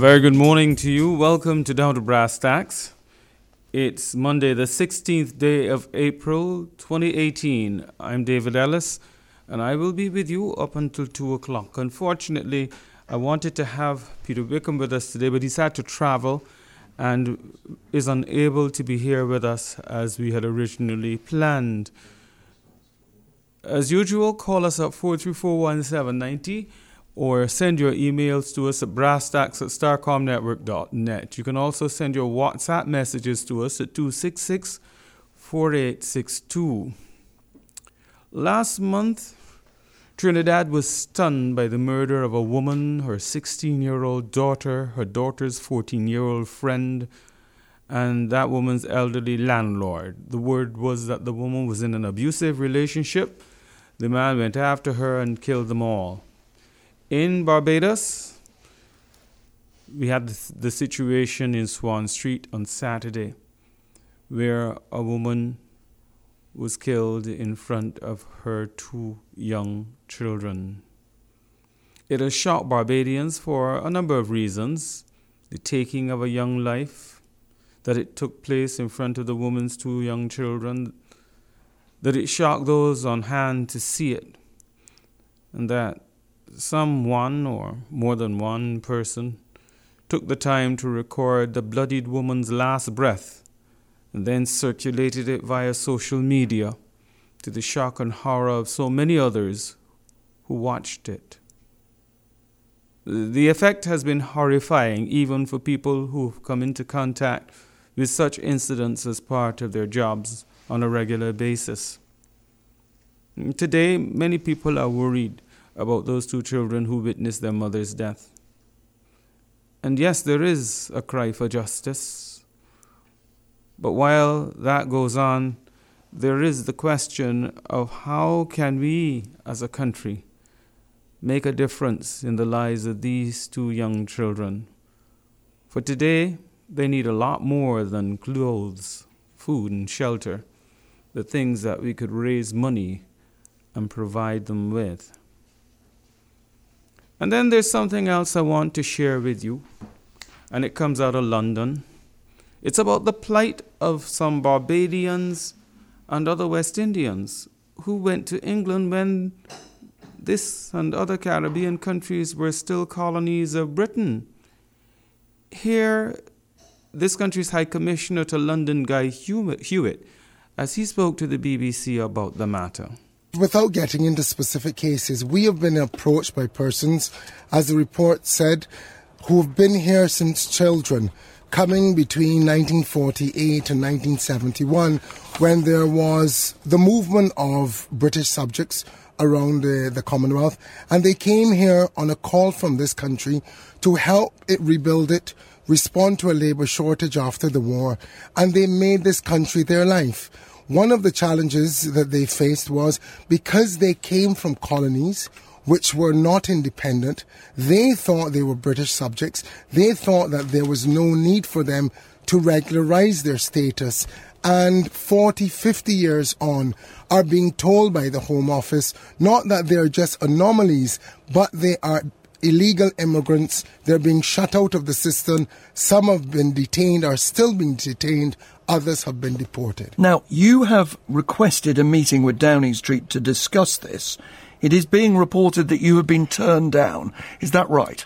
very good morning to you. Welcome to Down to Brass Tacks. It's Monday, the 16th day of April, 2018. I'm David Ellis, and I will be with you up until 2 o'clock. Unfortunately, I wanted to have Peter Wickham with us today, but he's had to travel and is unable to be here with us as we had originally planned. As usual, call us up 434-1790 or send your emails to us at brasstacks@starcomnetwork.net. You can also send your WhatsApp messages to us at 266-4862. Last month, Trinidad was stunned by the murder of a woman, her 16-year-old daughter, her daughter's 14-year-old friend, and that woman's elderly landlord. The word was that the woman was in an abusive relationship. The man went after her and killed them all. In Barbados, we had the situation in Swan Street on Saturday, where a woman was killed in front of her 2 young children. It has shocked Barbadians for a number of reasons. The taking of a young life, that it took place in front of the woman's 2 young children, that it shocked those on hand to see it, and that someone or more than one person took the time to record the bloodied woman's last breath and then circulated it via social media to the shock and horror of so many others who watched it. The effect has been horrifying even for people who've come into contact with such incidents as part of their jobs on a regular basis. Today, many people are worried about those 2 children who witnessed their mother's death. And yes, there is a cry for justice. But while that goes on, there is the question of how can we as a country make a difference in the lives of these 2 young children. For today, they need a lot more than clothes, food, and shelter, the things that we could raise money and provide them with. And then there's something else I want to share with you, and it comes out of London. It's about the plight of some Barbadians and other West Indians who went to England when this and other Caribbean countries were still colonies of Britain. Here, this country's High Commissioner to London, Guy Hewitt, as he spoke to the BBC about the matter. Without getting into specific cases, we have been approached by persons, as the report said, who have been here since children, coming between 1948 and 1971, when there was the movement of British subjects around the Commonwealth, and they came here on a call from this country to help it rebuild it, respond to a labour shortage after the war, and they made this country their life. One of the challenges that they faced was because they came from colonies which were not independent, they thought they were British subjects. They thought that there was no need for them to regularize their status. And 40, 50 years on, are being told by the Home Office not that they're just anomalies, but they are illegal immigrants. They're being shut out of the system. Some have been detained, are still being detained. Others have been deported. Now, you have requested a meeting with Downing Street to discuss this. It is being reported that you have been turned down. Is that right?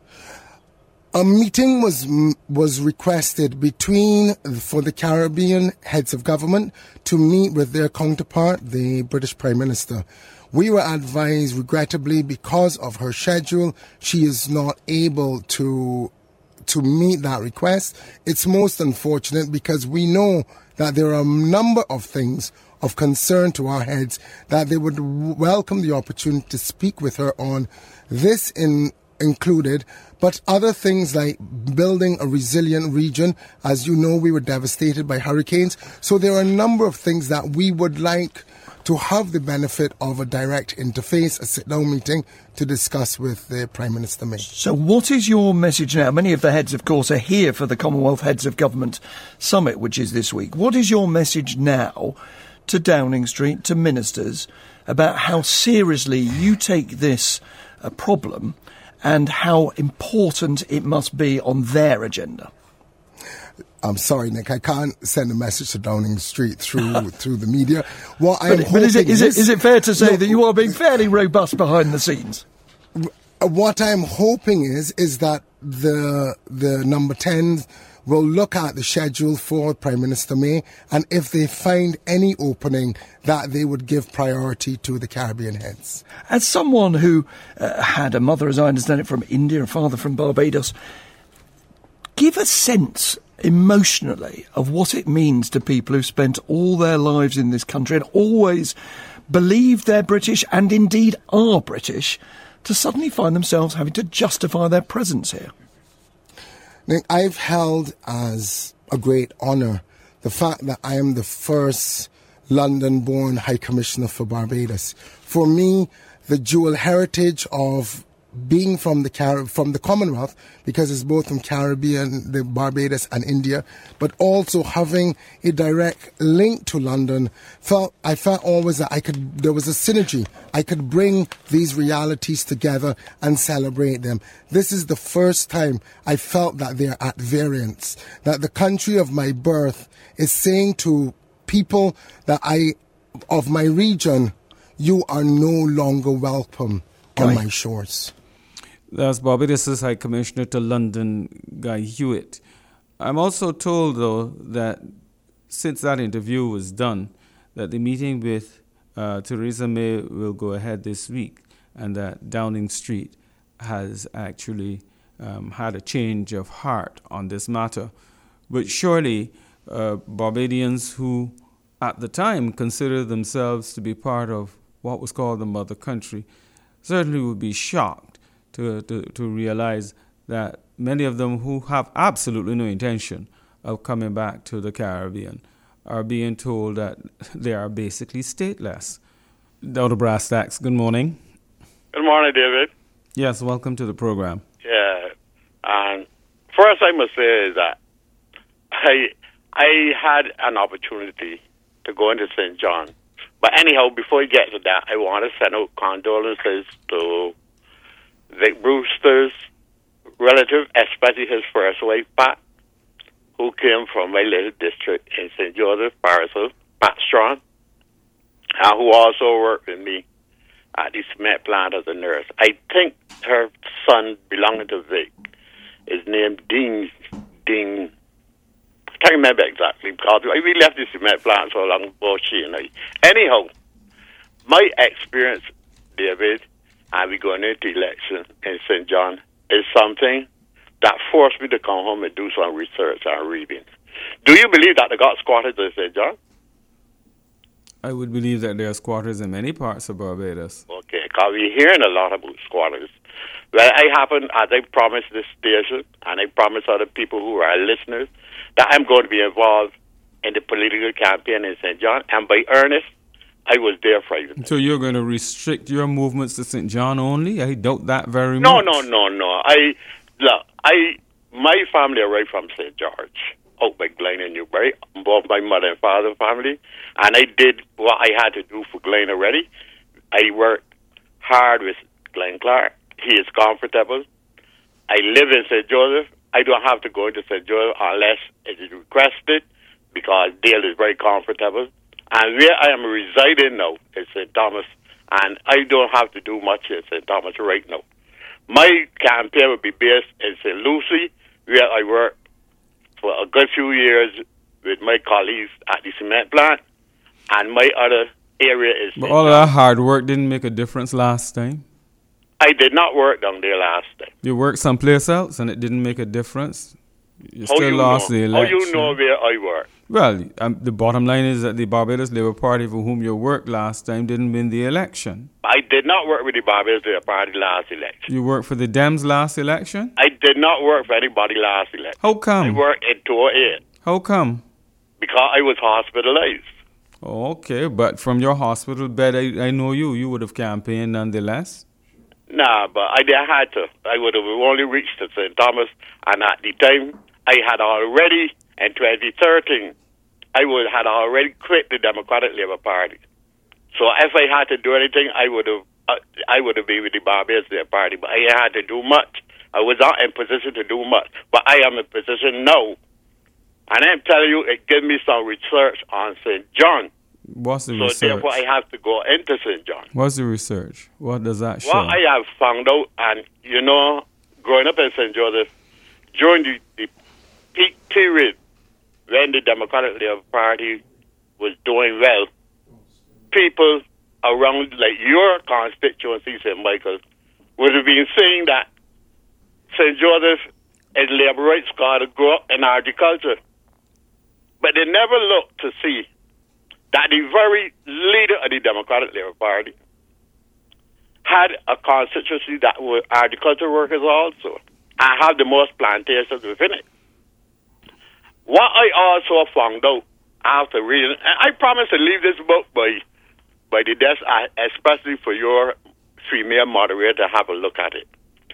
A meeting was requested for the Caribbean heads of government to meet with their counterpart, the British Prime Minister. We were advised, regrettably, because of her schedule, she is not able to meet that request. It's most unfortunate because we know that there are a number of things of concern to our heads that they would welcome the opportunity to speak with her on, this included, but other things like building a resilient region. As you know, we were devastated by hurricanes. So there are a number of things that we would like to have the benefit of a direct interface, a sit-down meeting to discuss with the Prime Minister May. So what is your message now? Many of the heads, of course, are here for the Commonwealth Heads of Government Summit, which is this week. What is your message now to Downing Street, to ministers, about how seriously you take this problem and how important it must be on their agenda? I'm sorry, Nick. I can't send a message to Downing Street through the media. What I'm hoping is it fair to say that you are being fairly robust behind the scenes? What I'm hoping is that the number 10 will look at the schedule for Prime Minister May, and if they find any opening, that they would give priority to the Caribbean heads. As someone who had a mother, as I understand it, from India, a father from Barbados, give a sense emotionally of what it means to people who spent all their lives in this country and always believed they're British and indeed are British, to suddenly find themselves having to justify their presence here. Nick, I've held as a great honour the fact that I am the first London-born High Commissioner for Barbados. For me, the dual heritage of being from the Commonwealth, because it's both from Caribbean, the Barbados and India, but also having a direct link to London, I felt always that there was a synergy. I could bring these realities together and celebrate them. This is the first time I felt that they're at variance, that the country of my birth is saying to people that of my region, you are no longer welcome on my shores. That's Barbados' High Commissioner to London, Guy Hewitt. I'm also told, though, that since that interview was done, that the meeting with Theresa May will go ahead this week, and that Downing Street has actually had a change of heart on this matter. But surely Barbadians who at the time considered themselves to be part of what was called the mother country certainly would be shocked to realize that many of them who have absolutely no intention of coming back to the Caribbean are being told that they are basically stateless. Dr. Brass-Tacks, good morning. Good morning, David. Yes, welcome to the program. Yeah, and first I must say that I had an opportunity to go into St. John. But anyhow, before we get to that, I want to send out condolences to Vic Brewster's relative, especially his first wife, Pat, who came from my little district in St. Joseph, Paracel, Pat Strong, and who also worked with me at the cement plant as a nurse. I think her son belonging to Vic is named Dean. I can't remember exactly because we left the cement plant so long ago, she and I. Anyhow, my experience, David, and we going into election in St. John is something that forced me to come home and do some research and reading. Do you believe that they got squatters in St. John? I would believe that there are squatters in many parts of Barbados. Okay, because we're hearing a lot about squatters. Well, I happen, as I promised this station, and I promised other people who are listeners, that I'm going to be involved in the political campaign in St. John, and by earnest, I was there Friday. So you're going to restrict your movements to St. John only? I doubt that very much. No. My family are right from St. George, out by Glen and Newbury, both my mother and father family, and I did what I had to do for Glen already. I worked hard with Glenn Clark. He is comfortable. I live in St. Joseph. I don't have to go into St. Joseph unless it is requested, because Dale is very comfortable. And where I am residing now is St. Thomas, and I don't have to do much in St. Thomas right now. My campaign will be based in St. Lucie, where I worked for a good few years with my colleagues at the cement plant, and my other area is St. But all that hard work didn't make a difference last time? I did not work down there last time. You worked someplace else and it didn't make a difference? You still lost the election. How you know where I work? Well, the bottom line is that the Barbados Labour Party, for whom you worked last time, didn't win the election. I did not work with the Barbados Labour Party last election. You worked for the Dems last election? I did not work for anybody last election. How come? I worked in 208. How come? Because I was hospitalized. Oh, okay, but from your hospital bed, I know you would have campaigned nonetheless. Nah, but I had to. I would have only reached to St. Thomas, and at the time, I had already, in 2013, had already quit the Democratic Labour Party. So if I had to do anything, I would have I would have been with the Barbados Labour Party, but I had to do much. I was not in position to do much, but I am in position now. And I'm telling you, it gave me some research on St. John. What's the so research? Therefore, I have to go into St. John. What's the research? What does that show? What I have found out, and growing up in St. Joseph, during the peak period when the Democratic Labour Party was doing well, people around, like your constituency, St. Michael, would have been saying that St. Joseph is labor rights got to grow up in agriculture. But they never looked to see that the very leader of the Democratic Labour Party had a constituency that were agriculture workers also, and have the most plantations within it. What I also found out after reading, and I promise to leave this book by the desk, especially for your female moderator to have a look at it.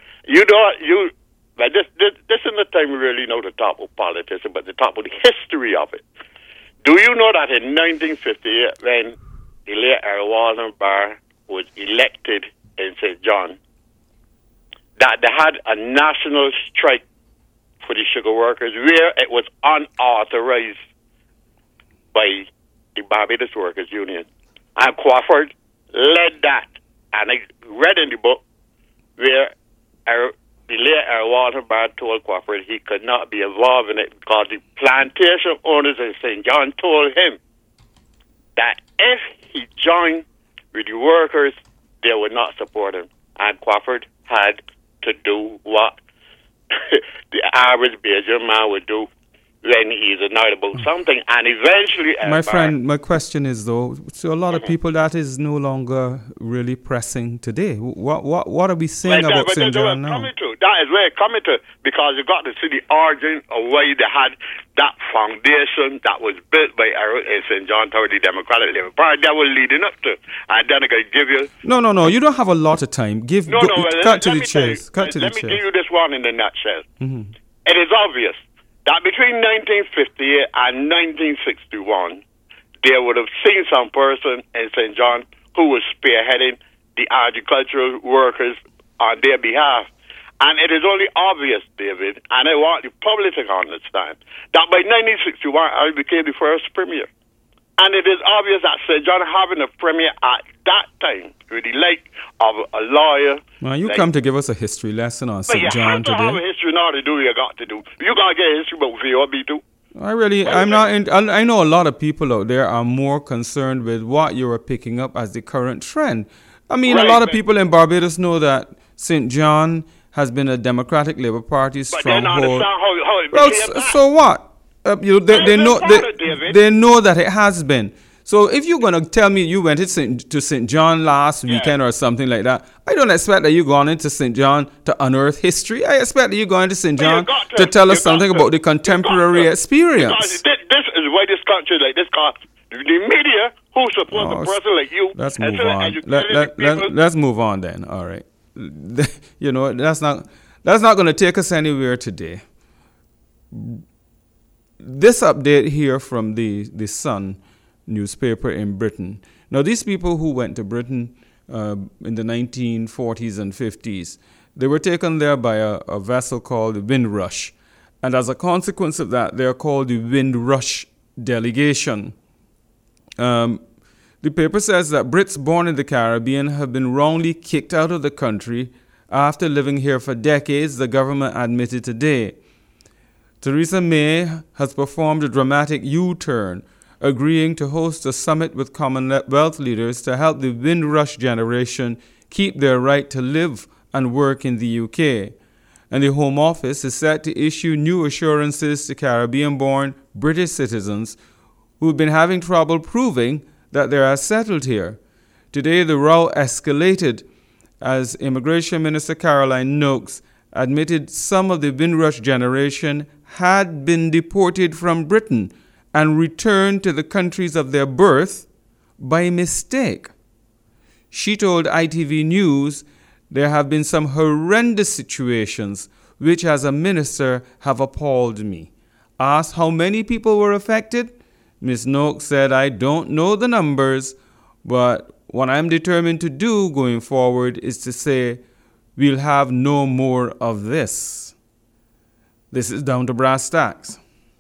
But this isn't the time we really know the top of politics, but the top of the history of it. Do you know that in 1958, when Elijah Erwin Barr was elected in St. John, that they had a national strike for the sugar workers where it was unauthorized by the Barbados Workers Union? And Crawford led that. And I read in the book where Elijah Erwin Barr told Crawford he could not be involved in it because the plantation owners in St. John told him that if he joined with the workers, they would not support him. And Crawford had to do what the average Bajan man would do when he's annoyed about something. And eventually... My friend, my question is, though, to a lot of people, that is no longer really pressing today. What are we saying about St. John now? That is where it's coming to, because you got to see the origin of why they had that foundation that was built by St. John toward the Democratic Labour Party that was leading up to. And then I can give you... No, you don't have a lot of time. Cut to the chase. Let me give you this one in a nutshell. Mm-hmm. It is obvious that between 1958 and 1961, there would have seen some person in St. John who was spearheading the agricultural workers on their behalf. And it is only obvious, David, and I want the public to understand, that by 1961, I became the first premier. And it is obvious that St. John having a premier at that time, with the like of a lawyer... Well, you come to give us a history lesson on St. John today. You have to have a history now to do what you got to do. You got to get a history book for your B2. I know a lot of people out there are more concerned with what you are picking up as the current trend. I mean, a lot of people in Barbados know that St. John has been a Democratic Labour Party stronghold. But they don't understand how it so what? They know that it has been. So if you're going to tell me you went to St. John last weekend or something like that, I don't expect that you're going into St. John to unearth history. I expect that you're going to St. John to tell us something about the contemporary experience. Because this is why this country like this, the media who supports a person like you. Let's move on. Let's move on then. All right. You know, that's not going to take us anywhere today. This update here from the Sun newspaper in Britain. Now, these people who went to Britain in the 1940s and 50s, they were taken there by a vessel called the Windrush. And as a consequence of that, they're called the Windrush Delegation. The paper says that Brits born in the Caribbean have been wrongly kicked out of the country after living here for decades, the government admitted today. Theresa May has performed a dramatic U-turn, agreeing to host a summit with Commonwealth leaders to help the Windrush generation keep their right to live and work in the UK. And the Home Office is set to issue new assurances to Caribbean-born British citizens who've been having trouble proving that they are settled here. Today, the row escalated as Immigration Minister Caroline Noakes admitted some of the Windrush generation had been deported from Britain and returned to the countries of their birth by mistake. She told ITV News there have been some horrendous situations which as a minister have appalled me. Asked how many people were affected, Ms. Noakes said, I don't know the numbers, but what I'm determined to do going forward is to say we'll have no more of this. This is down to brass tacks.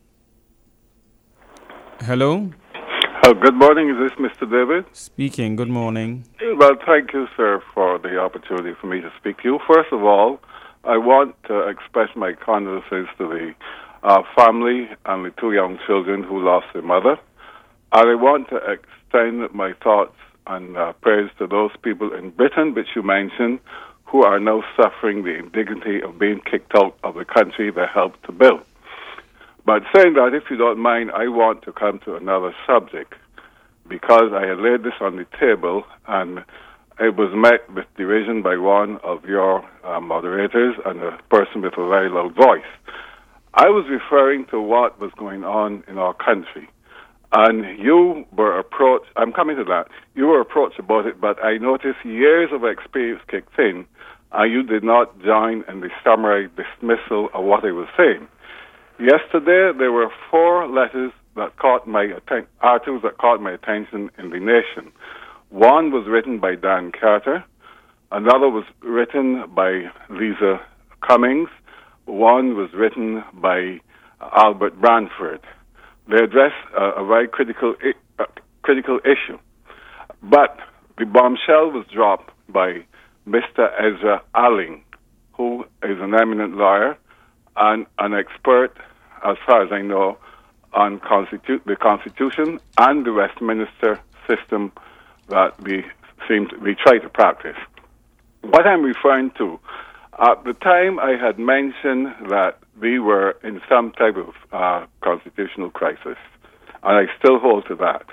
Hello? Good morning. Is this Mr. David? Speaking. Good morning. Well, thank you, sir, for the opportunity for me to speak to you. First of all, I want to express my condolences to the family and the two young children who lost their mother. And I want to extend my thoughts and prayers to those people in Britain, which you mentioned, who are now suffering the indignity of being kicked out of the country they helped to build. But saying that, if you don't mind, I want to come to another subject, because I had laid this on the table and it was met with derision by one of your moderators and a person with a very loud voice. I was referring to what was going on in our country. And you were approached, I'm coming to that, you were approached about it, but I noticed years of experience kicked in, and you did not join in the summary dismissal of what I was saying. Yesterday, there were 4 letters that caught my articles that caught my attention in The Nation. One was written by Dan Carter, another was written by Lisa Cummings, one was written by Albert Branford. They address a very critical issue. But the bombshell was dropped by Mr. Ezra Alling, who is an eminent lawyer and an expert, as far as I know, on the Constitution and the Westminster system that we try to practice. What I'm referring to, at the time I had mentioned that we were in some type of constitutional crisis, and I still hold to that.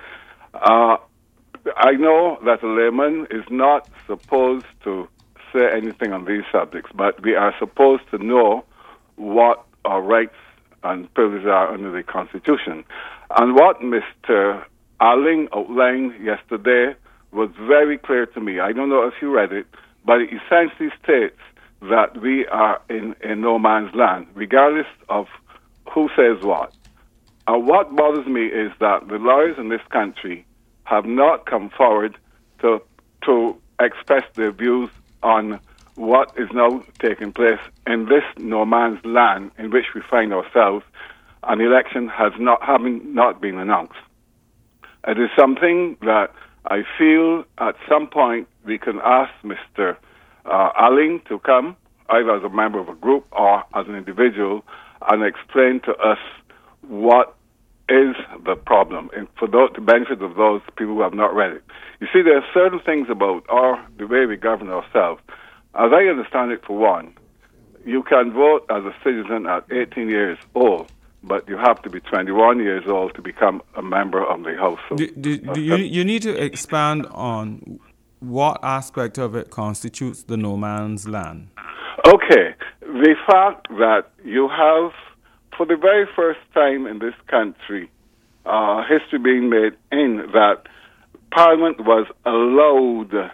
I know that a layman is not supposed to say anything on these subjects, but we are supposed to know what our rights and privileges are under the Constitution. And what Mr. Alling outlined yesterday was very clear to me. I don't know if you read it, but it essentially states that we are in no man's land, regardless of who says what. And what bothers me is that the lawyers in this country have not come forward to express their views on what is now taking place in this no man's land in which we find ourselves. An election has not been announced. It is something that I feel at some point we can ask Mr. Alling to come, either as a member of a group or as an individual, and explain to us what is the problem, and for the benefit of those people who have not read it. You see, there are certain things about the way we govern ourselves. As I understand it, for one, you can vote as a citizen at 18 years old, but you have to be 21 years old to become a member of the House. You need to expand on what aspect of it constitutes the no man's land. Okay. The fact that you have, for the very first time in this country, history being made in that Parliament was allowed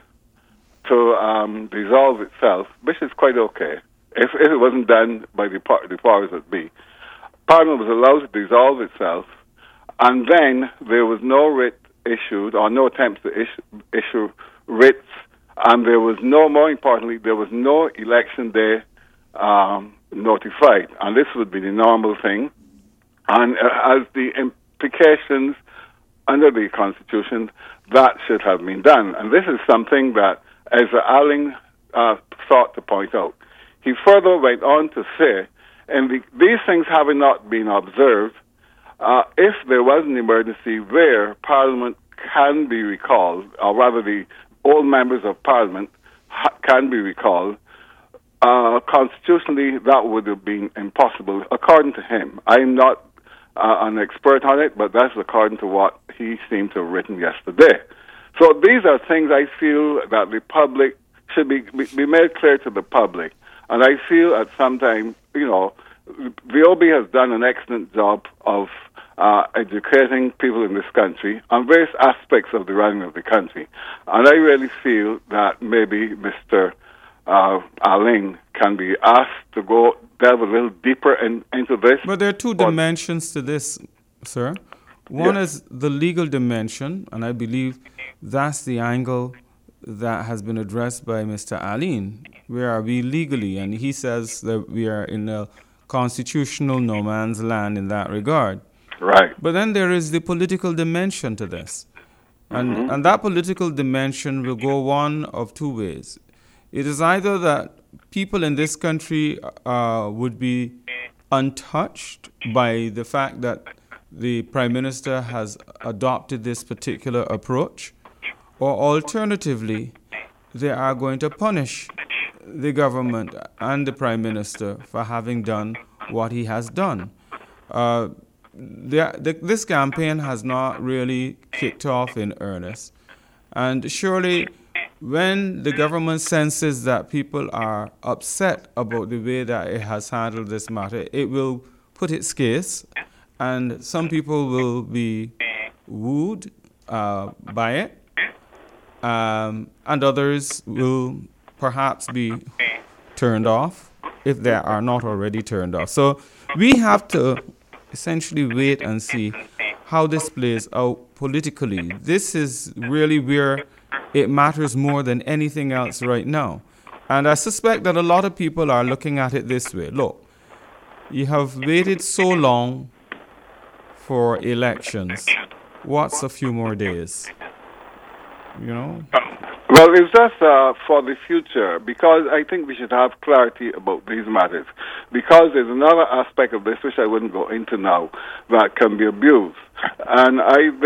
to dissolve itself, which is quite okay, if it wasn't done by the powers that be. Parliament was allowed to dissolve itself, and then there was no writ issued, or no attempts to issue writs, and there was no, more importantly, there was no election day notified. And this would be the normal thing. And as the implications under the Constitution, that should have been done. And this is something that Ezra Alling sought to point out. He further went on to say, and these things having not been observed, if there was an emergency where Parliament can be recalled, or rather the old members of Parliament can be recalled, constitutionally that would have been impossible, according to him. I'm not an expert on it, but that's according to what he seemed to have written yesterday. So these are things I feel that the public should be made clear to the public. And I feel at some time, the OB has done an excellent job of educating people in this country on various aspects of the running of the country. And I really feel that maybe Mr. Alling can be asked to delve a little deeper into this. But there are two dimensions to this, sir. One Yes. is the legal dimension, and I believe that's the angle that has been addressed by Mr. Aline. Where are we legally? And he says that we are in a constitutional no man's land in that regard. Right. But then there is the political dimension to this. And that political dimension will go one of two ways. It is either that people in this country would be untouched by the fact that the Prime Minister has adopted this particular approach, or alternatively, they are going to punish the government and the Prime Minister for having done what he has done. This campaign has not really kicked off in earnest. And surely, when the government senses that people are upset about the way that it has handled this matter, it will put its case, and some people will be wooed by it, and others will perhaps be turned off if they are not already turned off. So we have to essentially wait and see how this plays out politically. This is really where it matters more than anything else right now. And I suspect that a lot of people are looking at it this way. Look, you have waited so long for elections. What's a few more days? You know? Well, it's just for the future, because I think we should have clarity about these matters. Because there's another aspect of this, which I wouldn't go into now, that can be abused. And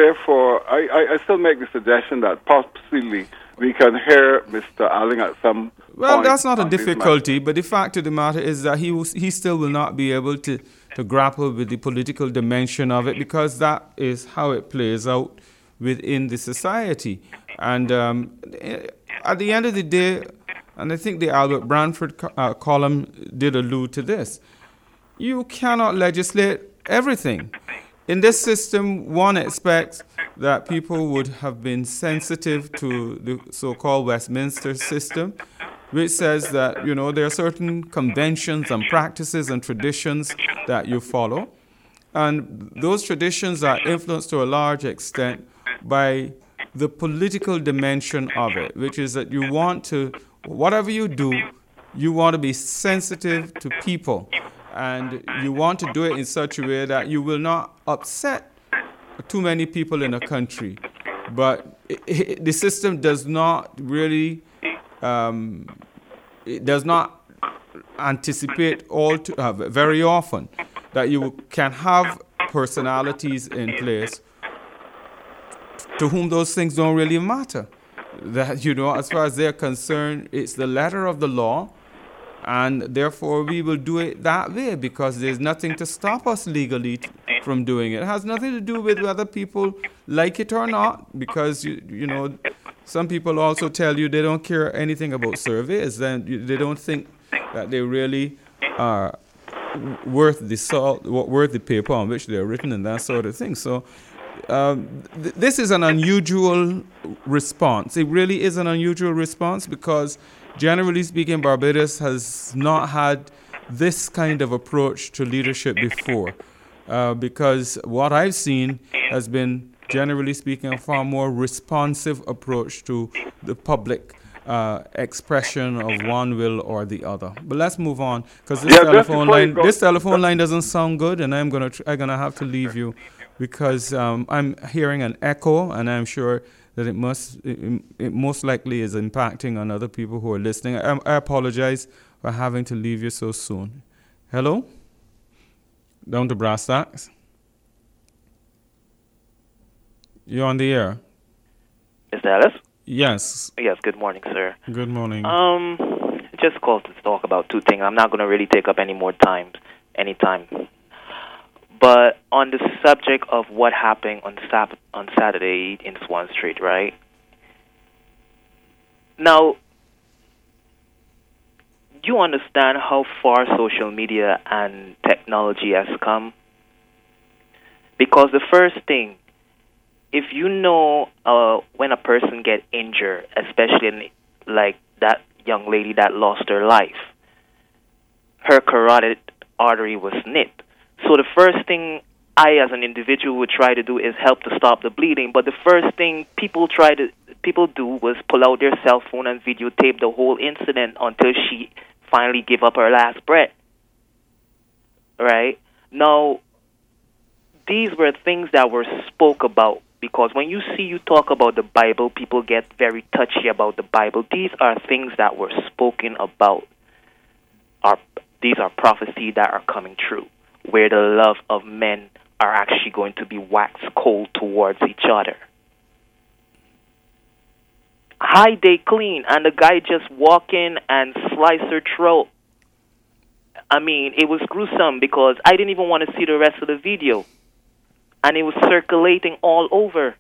I still make the suggestion that possibly we can hear Mr. Allen at some Well, point that's not a on these difficulty, but the fact of the matter is that he still will not be able to grapple with the political dimension of it, because that is how it plays out within the society. And at the end of the day, and I think the Albert Branford column did allude to this, you cannot legislate everything. In this system, one expects that people would have been sensitive to the so-called Westminster system, which says that, you know, there are certain conventions and practices and traditions that you follow. And those traditions are influenced to a large extent by the political dimension of it, which is that you want to, whatever you do, you want to be sensitive to people. And you want to do it in such a way that you will not upset too many people in a country. But the system does not really, it does not anticipate very often that you can have personalities in place to whom those things don't really matter. That, you know, as far as they're concerned, it's the letter of the law, and therefore we will do it that way because there's nothing to stop us legally from doing it. It has nothing to do with whether people like it or not, because, you know, some people also tell you they don't care anything about surveys, and they don't think that they really are worth the salt, worth the paper on which they're written, and that sort of thing. So this is an unusual response. It really is an unusual response because, generally speaking, Barbados has not had this kind of approach to leadership before. Because what I've seen has been, generally speaking, a far more responsive approach to the public expression of one will or the other. But let's move on, because this telephone line doesn't sound good, and I'm gonna have to leave you because I'm hearing an echo, and I'm sure that it most likely is impacting on other people who are listening. I apologize for having to leave you so soon. Hello? Down to brass tacks. You're on the air. Mr. Ellis? Yes. Yes, good morning, sir. Good morning. Just called to talk about two things. I'm not going to really take up any more time. But on the subject of what happened on Saturday in Swan Street, right? Now, do you understand how far social media and technology has come? Because the first thing, if you know when a person get injured, especially like that young lady that lost her life, her carotid artery was nipped. So the first thing I, as an individual, would try to do is help to stop the bleeding. But the first thing people do was pull out their cell phone and videotape the whole incident until she finally gave up her last breath. Right? Now, these were things that were spoke about, because when you talk about the Bible, people get very touchy about the Bible. These are things that were spoken about. These are prophecies that are coming true, where the love of men are actually going to be waxed cold towards each other. Hide they clean, and the guy just walk in and slice her throat. I mean, it was gruesome because I didn't even want to see the rest of the video. And it was circulating all over.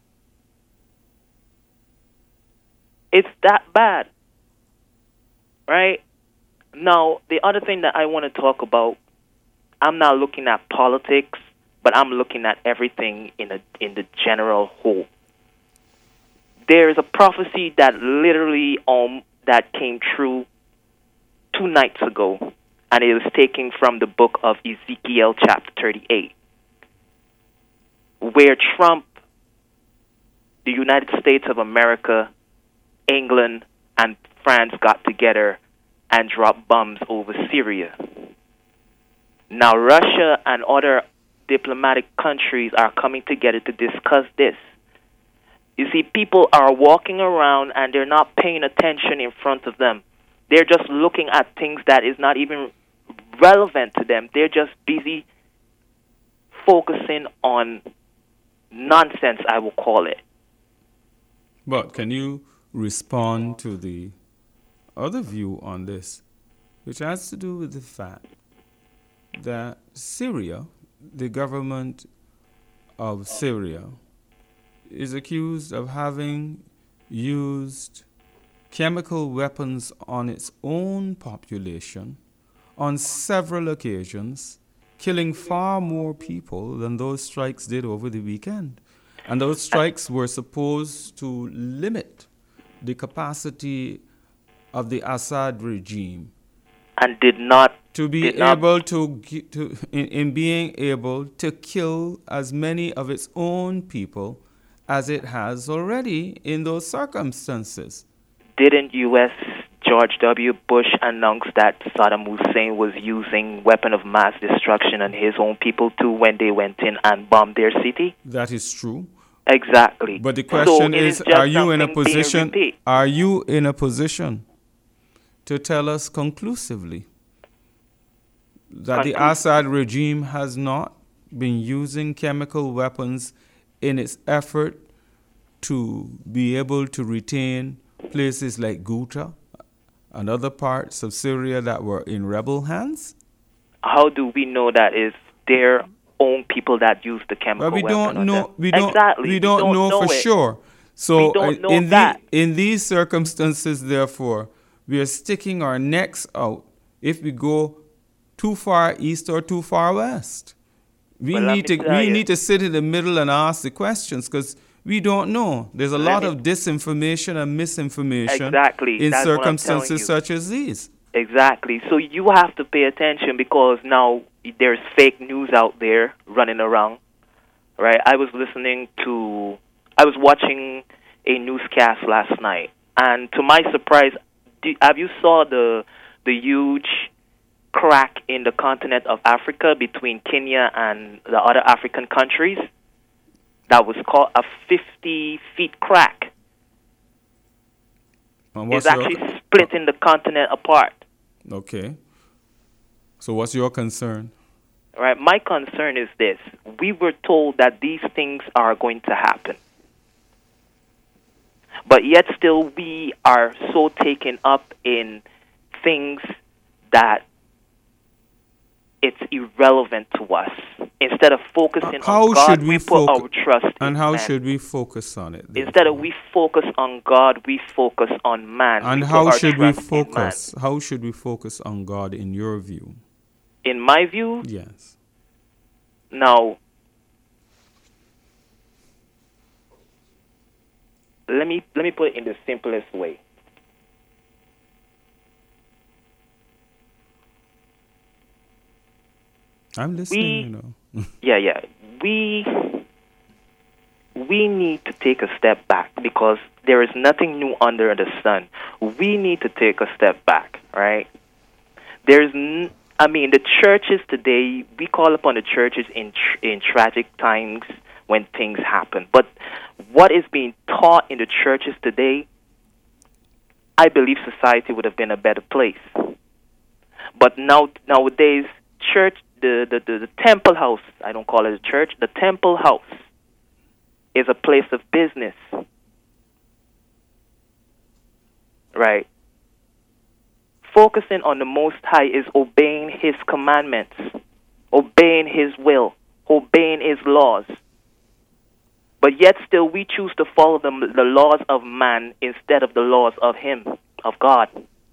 It's that bad. Right? Now, the other thing that I want to talk about, I'm not looking at politics, but I'm looking at everything in the general whole. There is a prophecy that literally that came true 2 nights ago, and it was taken from the book of Ezekiel chapter 38, where Trump, the United States of America, England, and France got together and dropped bombs over Syria. Now, Russia and other diplomatic countries are coming together to discuss this. You see, people are walking around and they're not paying attention in front of them. They're just looking at things that is not even relevant to them. They're just busy focusing on nonsense, I will call it. But can you respond to the other view on this, which has to do with the fact that Syria, the government of Syria, is accused of having used chemical weapons on its own population on several occasions, killing far more people than those strikes did over the weekend. And those strikes were supposed to limit the capacity of the Assad regime. And did not. To be able in being able to kill as many of its own people as it has already in those circumstances. Didn't U.S. George W. Bush announce that Saddam Hussein was using weapon of mass destruction on his own people too when they went in and bombed their city? That is true. Exactly. But the question is, are you in a position to tell us conclusively that the Assad regime has not been using chemical weapons in its effort to be able to retain places like Ghouta and other parts of Syria that were in rebel hands? How do we know that is their own people that use the chemical weapon? We don't know for sure. So in these circumstances, therefore, we are sticking our necks out if we go too far east or too far west. We need to sit in the middle and ask the questions, because we don't know. There's a lot of disinformation and misinformation in circumstances such as these. Exactly. So you have to pay attention, because now there's fake news out there running around. Right? I was watching a newscast last night, and to my surprise, have you saw the huge crack in the continent of Africa between Kenya and the other African countries? That was called a 50-feet crack. It's actually splitting the continent apart. Okay. So what's your concern? All right, my concern is this. We were told that these things are going to happen. But yet still we are so taken up in things that it's irrelevant to us. Instead of focusing on God, we put our trust in man. And how should we focus on it? Therefore? Instead of we focus on God, we focus on man. And how should we focus? How should we focus on God in your view? In my view? Yes. Now, let me put it in the simplest way. I'm listening, Yeah. we need to take a step back because there is nothing new under the sun. We need to take a step back, right? The churches today, we call upon the churches in tragic times when things happen. But what is being taught in the churches today, I believe society would have been a better place. But nowadays, church, the temple house, I don't call it a church, the temple house is a place of business. Right? Focusing on the Most High is obeying His commandments, obeying His will, obeying His laws. But yet still we choose to follow the laws of man instead of the laws of Him, of God.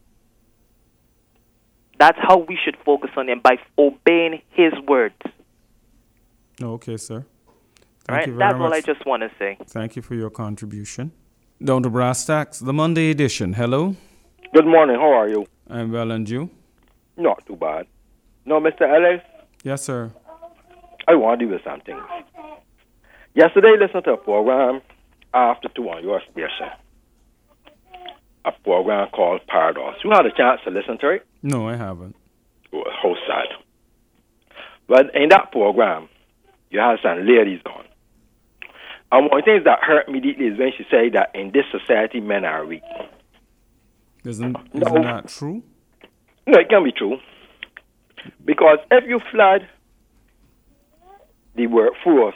That's how we should focus on Him, by obeying His words. Okay, sir. Thank you very much. That's all I just want to say. Thank you for your contribution. Down to Brass Tacks, the Monday edition. Hello. Good morning. How are you? I'm well, and you? Not too bad. No, Mr. Ellis? Yes, sir. I want to do something. Yesterday, I listened to a program after 2 on your station. A program called Paradox. You had a chance to listen to it? No, I haven't. Oh, how sad. But in that program, you had some ladies on. And one thing that hurt me deeply is when she said that in this society, men are weak. Isn't that true? No, it can be true. Because if you flood the workforce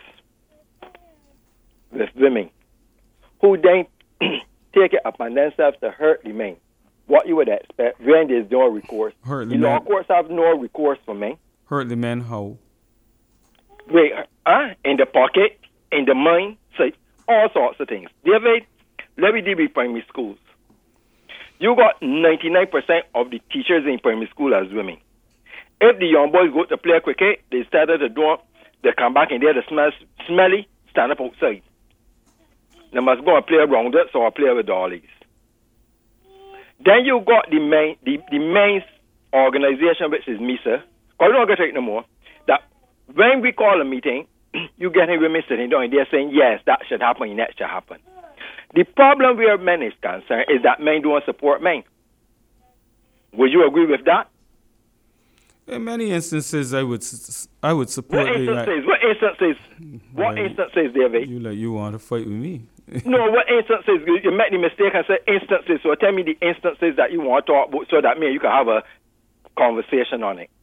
with women who then take it upon themselves to hurt the men, what you would expect when there's no recourse. The law courts have no recourse for men. Hurt the men how? Wait, in the pocket, in the mind, so all sorts of things. David, let me deal with primary schools. You got 99% of the teachers in primary school as women. If the young boys go to play cricket, they start at the door, they come back and they're the smelly, stand up outside. They must go and play around it, or play with dollies. Then you got the men's organization, which is MISA. I don't get it no more. That when we call a meeting, you get women sitting down and they're saying, yes, that should happen and that should happen. The problem where men is concerned is that men don't support men. Would you agree with that? In many instances, I would support. What instances, David? You want to fight with me? No, what instances? You make the mistake and say instances. So tell me the instances that you want to talk about, so that me and you can have a conversation on it.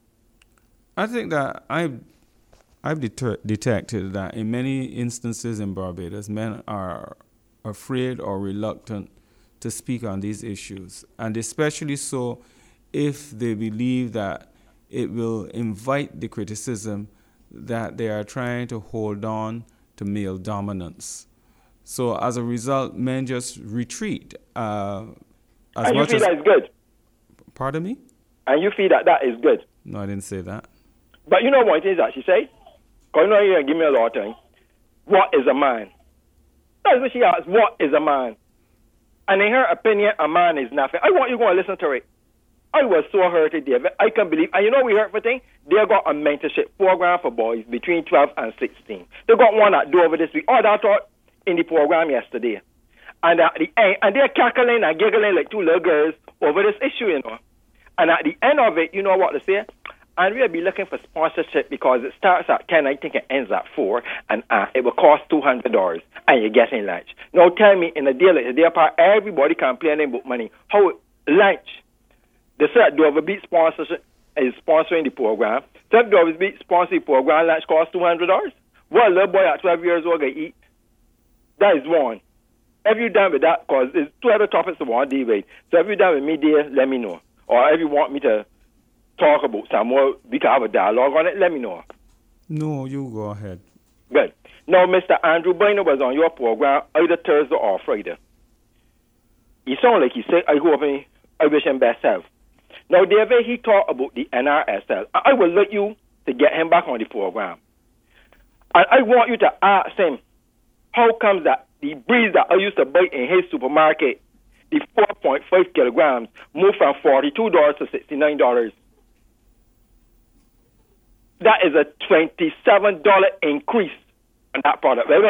I think that I've detected that in many instances in Barbados, men are afraid or reluctant to speak on these issues, and especially so if they believe that it will invite the criticism that they are trying to hold on to male dominance. So as a result, men just retreat. And you feel that is good? Pardon me? And you feel that is good? No, I didn't say that. But you know what it is that she said? Because you know you're going to give me a lot of time. What is a man? That's what she asked. What is a man? And in her opinion, a man is nothing. I want you to go and listen to it. I was so hurted, David. I can't believe. And you know we heard for thing? They got a mentorship program for boys between 12 and 16. They got one at Dover this week. Oh, that taught in the program yesterday. And at the end, and they're cackling and giggling like two little girls over this issue, you know. And at the end of it, you know what they say? And we'll be looking for sponsorship because it starts at 10, I think it ends at 4, and it will cost $200, and you're getting lunch. Now tell me, in a deal like the part, everybody complaining about money. How lunch? They said Dover Beach sponsorship is sponsoring the program. So if Dover Beach sponsoring the program, lunch costs $200. What a little boy at 12 years old can eat? That is one. If you're done with that, because there's two other topics I want to deal with. So if you're done with me, dear, let me know. Or if you want me to talk about some more, we can have a dialogue on it, let me know. No, you go ahead. Good. Now, Mr. Andrew Boyner was on your program either Thursday or Friday. He sounded like he said, I wish him best health. Now, David, he talked about the NRSL. I will let you to get him back on the program. And I want you to ask him, how comes that the breeze that I used to buy in his supermarket, the 4.5 kilograms, moved from $42 to $69? that is a $27 increase on that product. And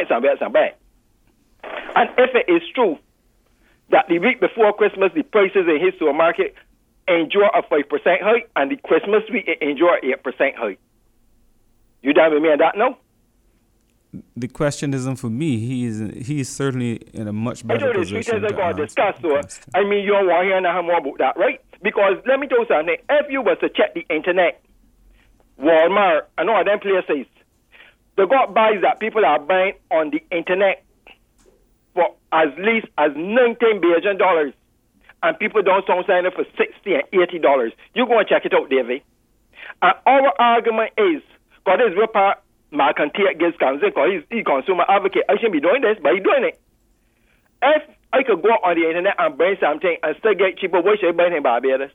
if it is true that the week before Christmas, the prices in his supermarket enjoy a 5% hike, and the Christmas week it enjoy 8% hike. You down with me on that now? The question isn't for me. He is certainly in a much better position. I got to discuss, so I mean, you don't want to hear nothing more about that, right? Because let me tell you something. If you was to check the internet, Walmart, and all them places, they got buys that people are buying on the internet for as least as $19 billion, and people don't sign up for $60 and $80. You go and check it out, David. And our argument is, because this real part, Malcolm T. Gibbs comes in because he's consumer advocate. I shouldn't be doing this, but he's doing it. If I could go on the internet and buy something and still get cheaper, why should I buy it in Barbados?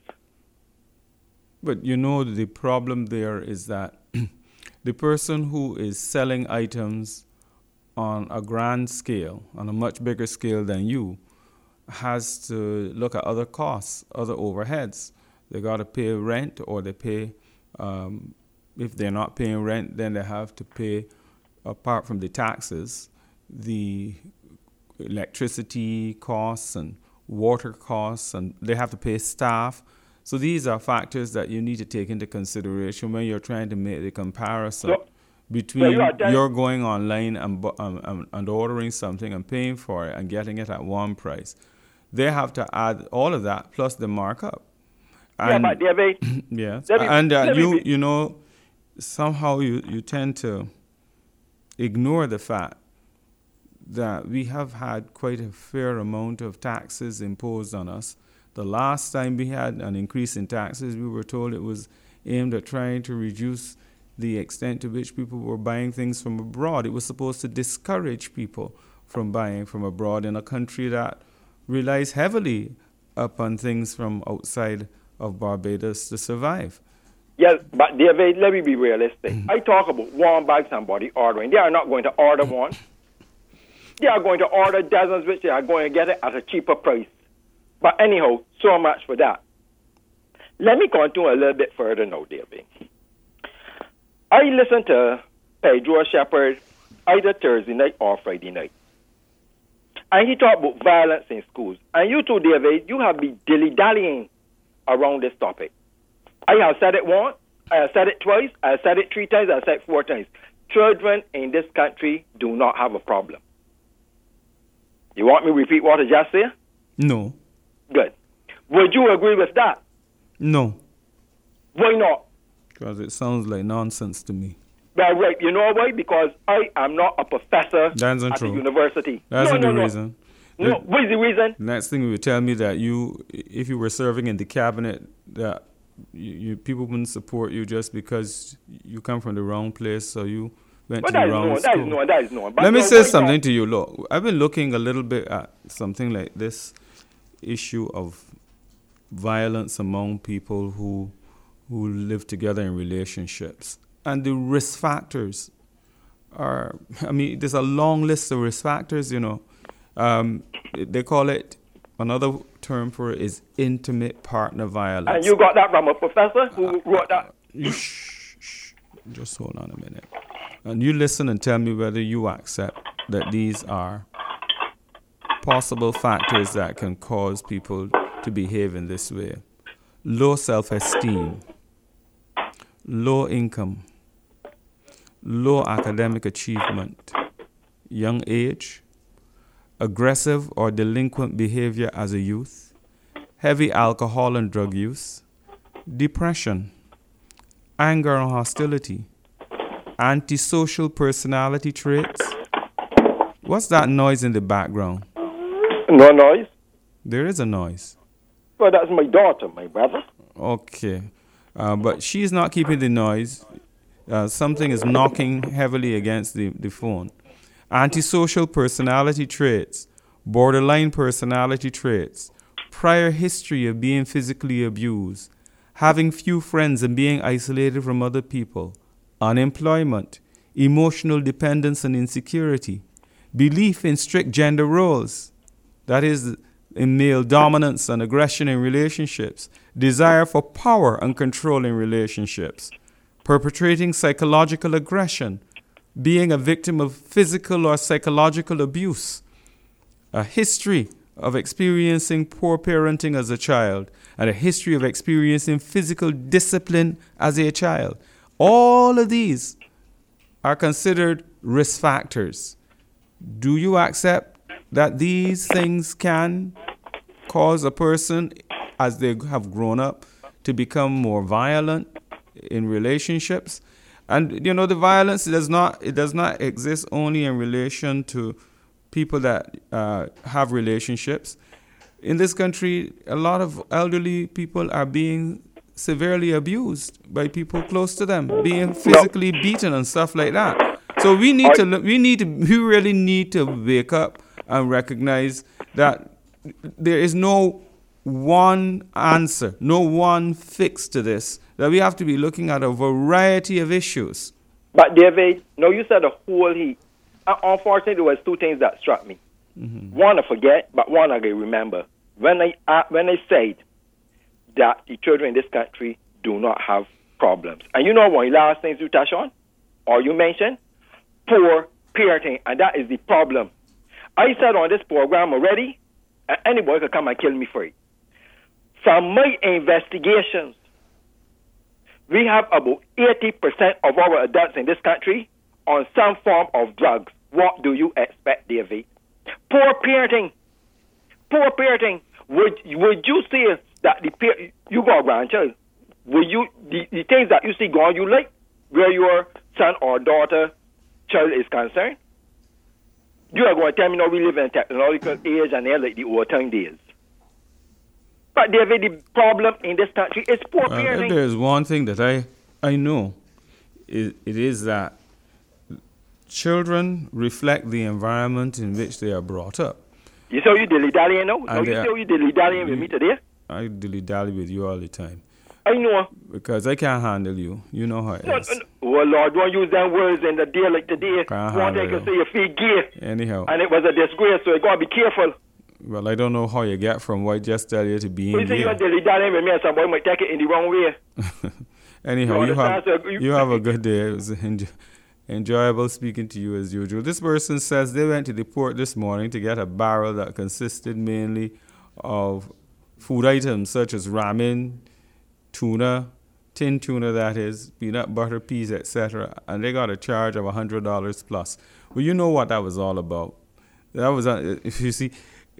But you know, the problem there is that the person who is selling items on a grand scale, on a much bigger scale than you, has to look at other costs, other overheads. They got to pay rent, or they pay, if they're not paying rent, then they have to pay, apart from the taxes, the electricity costs and water costs, and they have to pay staff. So these are factors that you need to take into consideration when you're trying to make the comparison between you're going online and ordering something and paying for it and getting it at one price. They have to add all of that plus the markup. And, but David, yes, and you know, somehow you tend to ignore the fact that we have had quite a fair amount of taxes imposed on us. The last time we had an increase in taxes, we were told it was aimed at trying to reduce the extent to which people were buying things from abroad. It was supposed to discourage people from buying from abroad in a country that relies heavily upon things from outside of Barbados to survive. Yes, but David, let me be realistic. I talk about one bag somebody ordering. They are not going to order one. They are going to order dozens, which they are going to get it at a cheaper price. But anyhow, so much for that. Let me continue a little bit further now, David. I listened to Pedro Shepard either Thursday night or Friday night. And he talked about violence in schools. And you too, David, you have been dilly-dallying around this topic. I have said it once, I have said it twice, I have said it 3 times, I have said it 4 times. Children in this country do not have a problem. You want me to repeat what I just said? No. Good. Would you agree with that? No. Why not? Because it sounds like nonsense to me. Well, right. You know why? Because I am not a professor at the university. That's not the reason. No, what is the reason? Next thing you would tell me that if you were serving in the cabinet, that people wouldn't support you just because you come from the wrong place, so you went to the wrong school. That is no. Let me say something to you. Look, I've been looking a little bit at something like this issue of violence among people who live together in relationships. And the risk factors are, there's a long list of risk factors, you know. They call it, another term for it is intimate partner violence. And you got that from a professor who wrote that? Just hold on a minute. And you listen and tell me whether you accept that these are possible factors that can cause people to behave in this way. Low self-esteem, low income, low academic achievement, young age, aggressive or delinquent behavior as a youth, heavy alcohol and drug use, depression, anger and hostility, antisocial personality traits. What's that noise in the background? No noise. There is a noise. Well, that's my daughter, my brother. Okay. But she's not keeping the noise. Something is knocking heavily against the phone. Antisocial personality traits, borderline personality traits, prior history of being physically abused, having few friends and being isolated from other people, unemployment, emotional dependence and insecurity, belief in strict gender roles, that is, in male dominance and aggression in relationships, desire for power and control in relationships, perpetrating psychological aggression, being a victim of physical or psychological abuse, a history of experiencing poor parenting as a child, and a history of experiencing physical discipline as a child. All of these are considered risk factors. Do you accept that these things can cause a person, as they have grown up, to become more violent in relationships? And you know, the violence does not exist only in relation to people that have relationships. In this country, a lot of elderly people are being severely abused by people close to them, being physically beaten and stuff like that. So we really need to wake up and recognize that there is no one answer, no one fix to this, that we have to be looking at a variety of issues. But David, no, you said a whole heap. Unfortunately, there was two things that struck me. Mm-hmm. One I forget, but one I can remember. When I said that the children in this country do not have problems. And you know one of the last things you touch on, or you mentioned, poor parenting, and that is the problem. I said on this program already, and anybody could come and kill me for it. From my investigations, we have about 80% of our adults in this country on some form of drugs. What do you expect, David? Poor parenting. Poor parenting. Would you say that you got a grandchild? Would you the things that you see going you like where your son or daughter child is concerned? You are going to tell me now we live in a technological age and they're like the old time days. But David, the problem in this country is poor parenting. There's one thing that I know. It is that children reflect the environment in which they are brought up. You say you dilly-dallying now? No, you say you dilly-dallying with me today? I dilly-dally with you all the time. I know. Because I can't handle you. You know how it is. Oh, Lord, don't use them words in the day like today. One day can say you feel gay. Anyhow. And it was a disgrace, so you got to be careful. Well, I don't know how you get from what I just tell you to being gay. You say you're dilly-dallying with me and somebody might take it in the wrong way. Anyhow, you have a good day. It was enjoyable speaking to you as usual. This person says they went to the port this morning to get a barrel that consisted mainly of food items such as ramen, tuna, tin tuna that is, peanut butter, peas, etc. And they got a charge of $100 plus. Well, you know what that was all about. That was, if you see,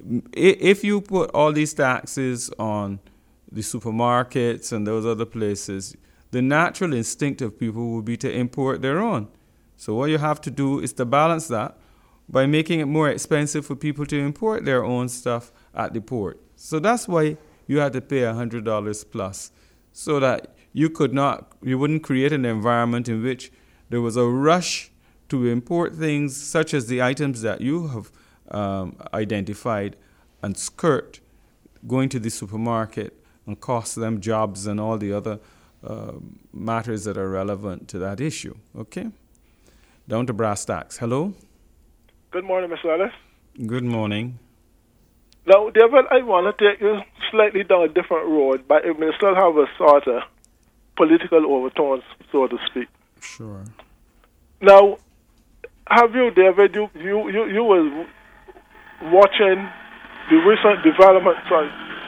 if you put all these taxes on the supermarkets and those other places, the natural instinct of people would be to import their own. So what you have to do is to balance that by making it more expensive for people to import their own stuff at the port. So that's why you had to pay $100 plus, so that you wouldn't create an environment in which there was a rush to import things such as the items that you have identified and skirt going to the supermarket and cost them jobs and all the other matters that are relevant to that issue. Okay? Down to brass tacks. Hello? Good morning, Mr. Ellis. Good morning. Now, David, I want to take you slightly down a different road, but it may still have a sort of political overtones, so to speak. Sure. Now, have you, David, you was watching the recent developments on,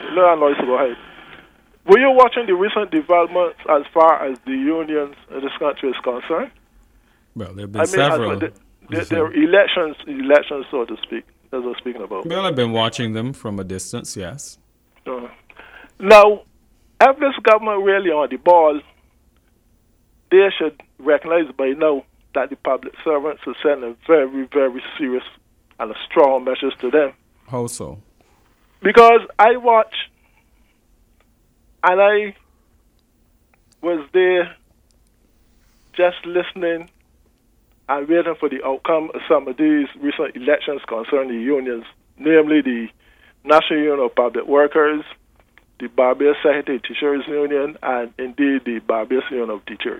go ahead. Were you watching the recent developments as far as the unions in this country is concerned? Well, there have been several. The elections, so to speak, as we're speaking about. Well, I've been watching them from a distance, yes. Now, if this government really on the ball, they should recognize by now that the public servants are sending very, very serious and a strong message to them. How so? Because I watch, and I was there just listening and waiting for the outcome of some of these recent elections concerning the unions, namely the National Union of Public Workers, the Barbados Secretary Teachers Union, and indeed the Barbados Union of Teachers.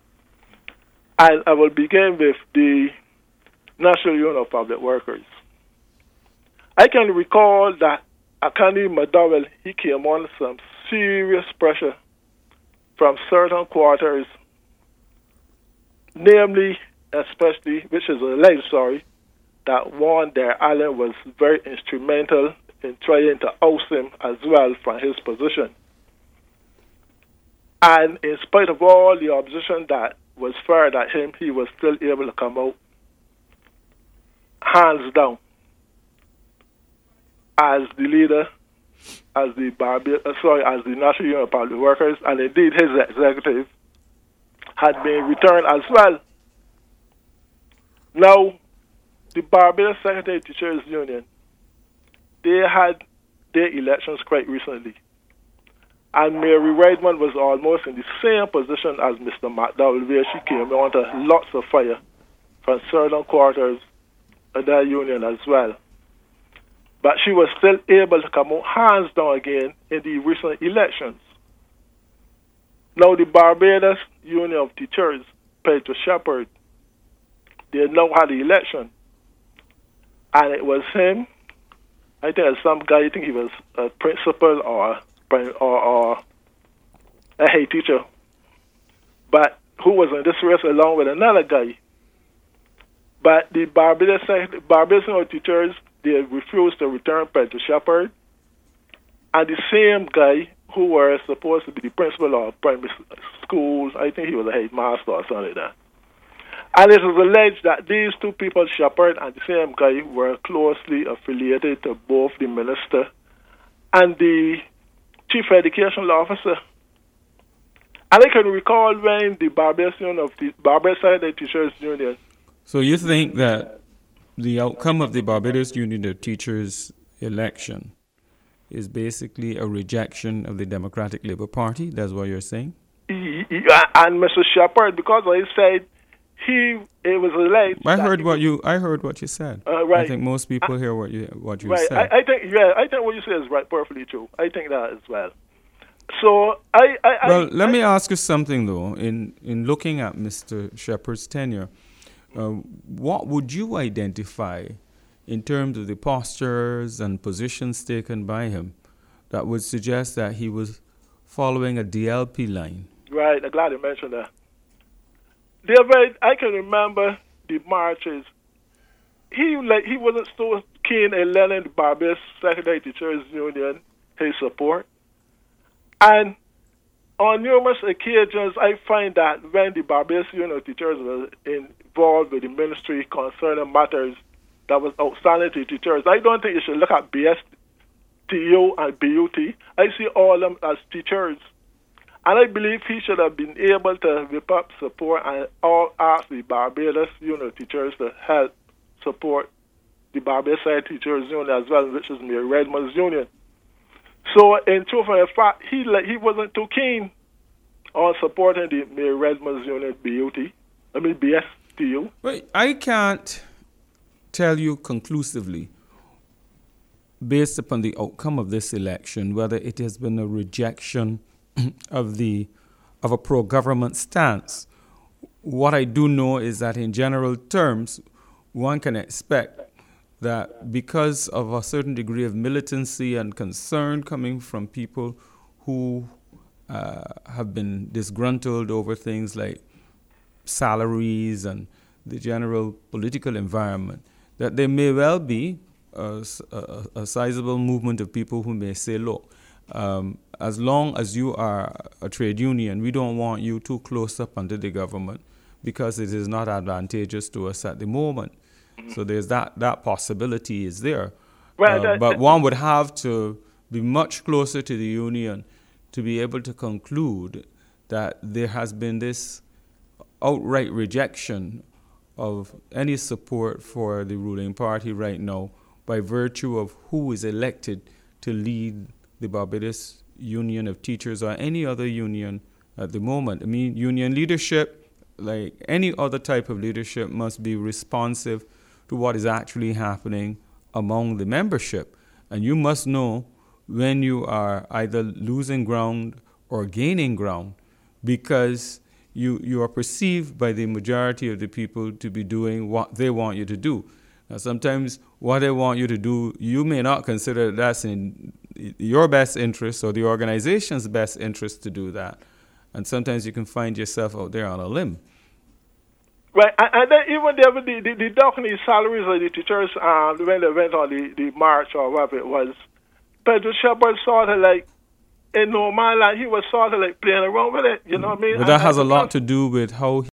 And I will begin with the National Union of Public Workers. I can recall that Akani McDowell, he came on some serious pressure from certain quarters namely, especially, which is alleged, that Warren Dare Allen was very instrumental in trying to oust him as well from his position. And in spite of all the opposition that was fired at him, he was still able to come out hands down as the leader, as the National Union of Public Workers, and indeed his executive had been returned as well. Now, the Barbados Secretary Teachers Union, they had their elections quite recently. And Mary Redmond was almost in the same position as Mr. McDowell, where she came under lots of fire from certain quarters of that union as well. But she was still able to come out hands down again in the recent elections. Now the Barbados Union of Teachers, Peter Shepard, they now had the election. And it was him, I think it was some guy, I think he was a principal or a head teacher, but who was in this race along with another guy. But the Barbados Union of Teachers, they refused to return Peter Shepard, and the same guy who was supposed to be the principal of primary schools, I think he was a headmaster or something like that. And it was alleged that these two people, Shepard and the same guy, were closely affiliated to both the minister and the chief educational officer. And I can recall when the Barbados Secretary Teachers Union. So you think that the outcome of the Barbados Union of Teachers election is basically a rejection of the Democratic Labour Party? That's what you're saying? And Mr. Shepard, because I said it was alleged. I heard what you said. Right. I think most people hear what you right. said. I think what you say is right, perfectly true. I think that as well. So let me ask you something though. In looking at Mr. Shepard's tenure, what would you identify in terms of the postures and positions taken by him that would suggest that he was following a DLP line? Right. I'm glad you mentioned that. I can remember the marches. He wasn't so keen in lending the Barbados Secretary Teachers Union his support. And on numerous occasions, I find that when the Barbados Union of Teachers was involved with the ministry concerning matters that was outstanding to teachers, I don't think you should look at BSTU and BUT. I see all of them as teachers. And I believe he should have been able to whip up support and ask the Barbados Union of Teachers to help support the Barbados Secretary Teachers Union as well, which is Mary Redmond's union. So in truth and fact, he wasn't too keen on supporting the Mary Redmond's union BSTU. Wait, I can't tell you conclusively, based upon the outcome of this election, whether it has been a rejection of a pro-government stance. What I do know is that in general terms, one can expect that because of a certain degree of militancy and concern coming from people who have been disgruntled over things like salaries and the general political environment, that there may well be a sizable movement of people who may say, look, as long as you are a trade union, we don't want you too close up under the government because it is not advantageous to us at the moment. So there's that possibility is there. But one would have to be much closer to the union to be able to conclude that there has been this outright rejection of any support for the ruling party right now by virtue of who is elected to lead the Barbados Union of Teachers or any other union at the moment. I mean, union leadership, like any other type of leadership, must be responsive to what is actually happening among the membership. And you must know when you are either losing ground or gaining ground, because you are perceived by the majority of the people to be doing what they want you to do. Now, sometimes what they want you to do, you may not consider that's in your best interest or the organization's best interest to do that. And sometimes you can find yourself out there on a limb. Right, and then even there with the docking salaries of the teachers when they went on the march or whatever it was, Pedro Shepard sort of like, in no man, like he was sort of like playing around with it, you know what I mean? But that has a lot to do with how